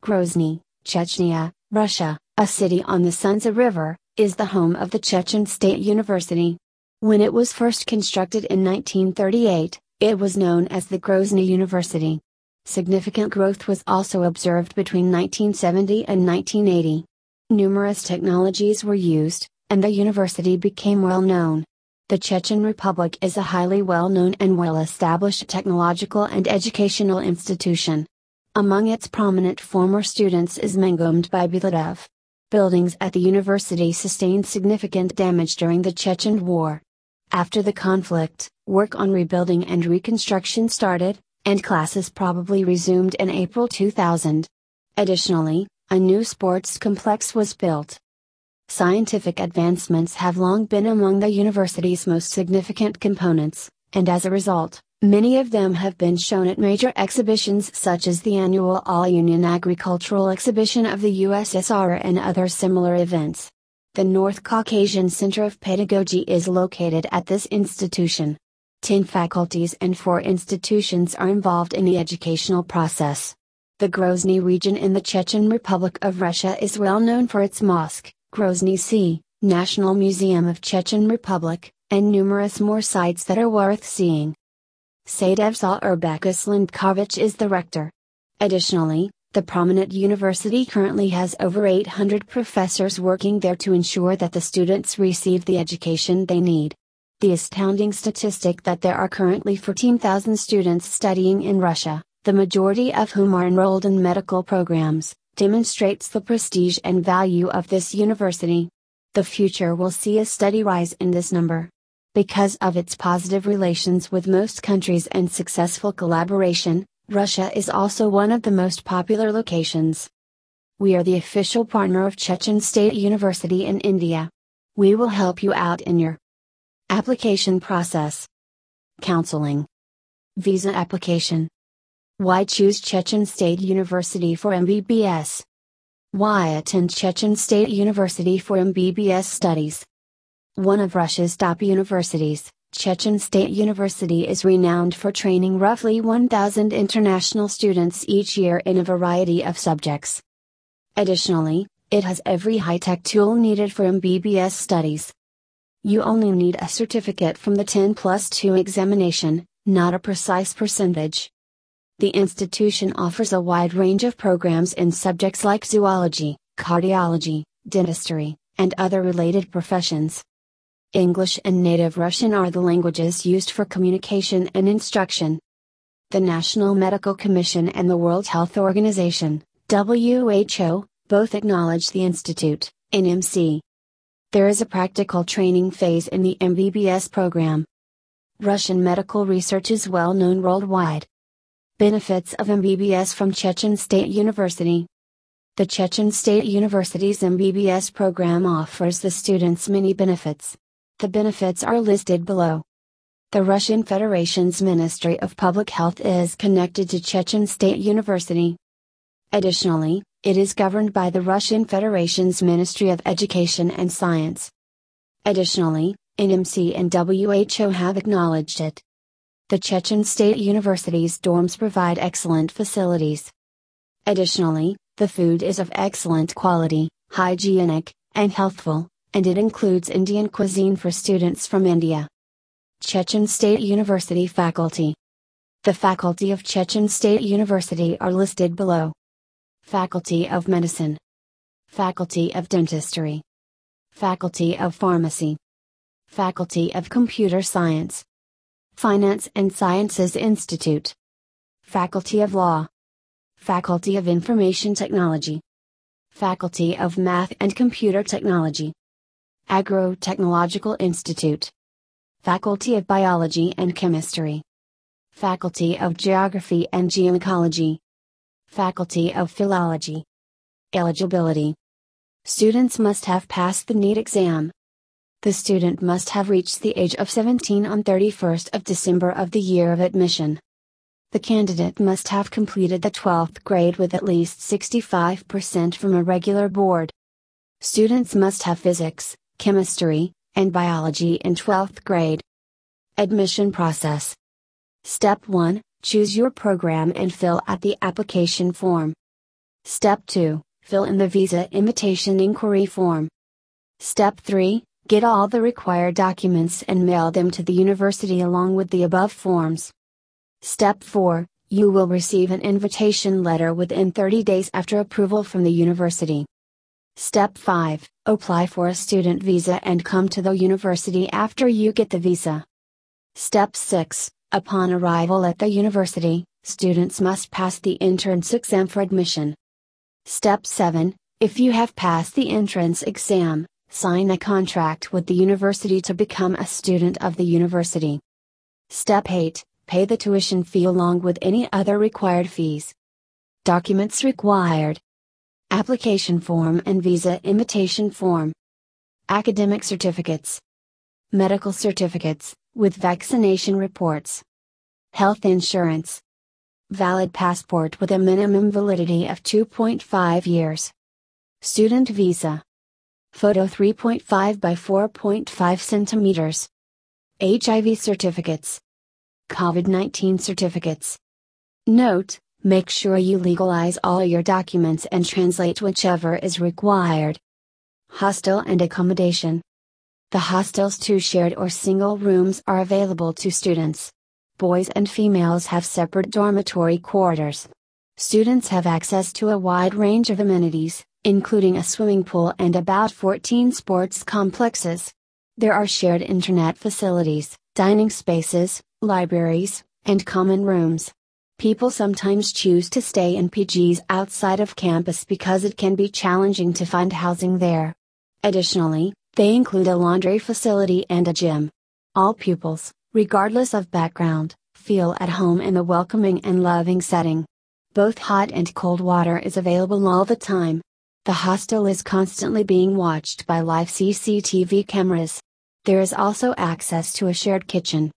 Grozny, Chechnya, Russia, a city on the Sunza River, is the home of the Chechen State University. When it was first constructed in 1938, it was known as the Grozny University. Significant growth was also observed between 1970 and 1980. Numerous technologies were used, and the university became well known. The Chechen Republic is a highly well-known and well-established technological and educational institution. Among its prominent former students is Mangomd Bibulatov. Buildings at the university sustained significant damage during the Chechen War. After the conflict, work on rebuilding and reconstruction started, and classes probably resumed in April 2000. Additionally, a new sports complex was built. Scientific advancements have long been among the university's most significant components, and as a result, many of them have been shown at major exhibitions such as the annual All-Union Agricultural Exhibition of the USSR and other similar events. The North Caucasian Center of Pedagogy is located at this institution. 10 faculties and 4 institutions are involved in the educational process. The Grozny region in the Chechen Republic of Russia is well known for its mosque, Grozny Sea, National Museum of Chechen Republic, and numerous more sites that are worth seeing. Sadevsa Urbakus Lindkovich is the rector. Additionally, the prominent university currently has over 800 professors working there to ensure that the students receive the education they need. The astounding statistic that there are currently 14,000 students studying in Russia, the majority of whom are enrolled in medical programs, demonstrates the prestige and value of this university. The future will see a steady rise in this number. Because of its positive relations with most countries and successful collaboration, Russia is also one of the most popular locations. We are the official partner of Chechen State University in India. We will help you out in your application process. Counseling. Visa application. Why choose Chechen State University for MBBS? Why attend Chechen State University for MBBS studies? One of Russia's top universities, Chechen State University is renowned for training roughly 1,000 international students each year in a variety of subjects. Additionally, it has every high-tech tool needed for MBBS studies. You only need a certificate from the 10+2 examination, not a precise percentage. The institution offers a wide range of programs in subjects like zoology, cardiology, dentistry, and other related professions. English and native Russian are the languages used for communication and instruction. The National Medical Commission and the World Health Organization, WHO, both acknowledge the institute, NMC. There is a practical training phase in the MBBS program. Russian medical research is well known worldwide. Benefits of MBBS from Chechen State University. The Chechen State University's MBBS program offers the students many benefits. The benefits are listed below. The Russian Federation's Ministry of Public Health is connected to Chechen State University. Additionally, it is governed by the Russian Federation's Ministry of Education and Science. Additionally, NMC and WHO have acknowledged it. The Chechen State University's dorms provide excellent facilities. Additionally, the food is of excellent quality, hygienic, and healthful, and it includes Indian cuisine for students from India. Chechen State University faculty. The faculty of Chechen State University are listed below. Faculty of Medicine. Faculty of Dentistry. Faculty of Pharmacy. Faculty of Computer Science. Finance and Sciences Institute. Faculty of Law. Faculty of Information Technology. Faculty of Math and Computer Technology. Agro-Technological Institute. Faculty of Biology and Chemistry. Faculty of Geography and Geomacology. Faculty of Philology. Eligibility. Students must have passed the NEET exam. The student must have reached the age of 17 on 31st of December of the year of admission. The candidate must have completed the 12th grade with at least 65% from a regular board. Students must have physics, chemistry, and biology in 12th grade. Admission process. Step 1, choose your program and fill out the application form. Step 2, fill in the visa invitation inquiry form. Step 3, get all the required documents and mail them to the university along with the above forms. Step 4, you will receive an invitation letter within 30 days after approval from the university. Step 5, apply for a student visa and come to the university after you get the visa. Step 6, upon arrival at the university, students must pass the entrance exam for admission. Step 7, if you have passed the entrance exam, sign a contract with the university to become a student of the university. Step 8, pay the tuition fee along with any other required fees. Documents required: application form and visa invitation form, academic certificates, medical certificates, with vaccination reports, health insurance, valid passport with a minimum validity of 2.5 years, student visa, photo 3.5 by 4.5 centimeters, HIV certificates, COVID-19 certificates. Note: make sure you legalize all your documents and translate whichever is required. Hostel and accommodation. The hostels, 2 shared or single rooms, are available to students. Boys and females have separate dormitory quarters. Students have access to a wide range of amenities, including a swimming pool and about 14 sports complexes. There are shared internet facilities, dining spaces, libraries, and common rooms. People sometimes choose to stay in PGs outside of campus because it can be challenging to find housing there. Additionally, they include a laundry facility and a gym. All pupils, regardless of background, feel at home in a welcoming and loving setting. Both hot and cold water is available all the time. The hostel is constantly being watched by live CCTV cameras. There is also access to a shared kitchen.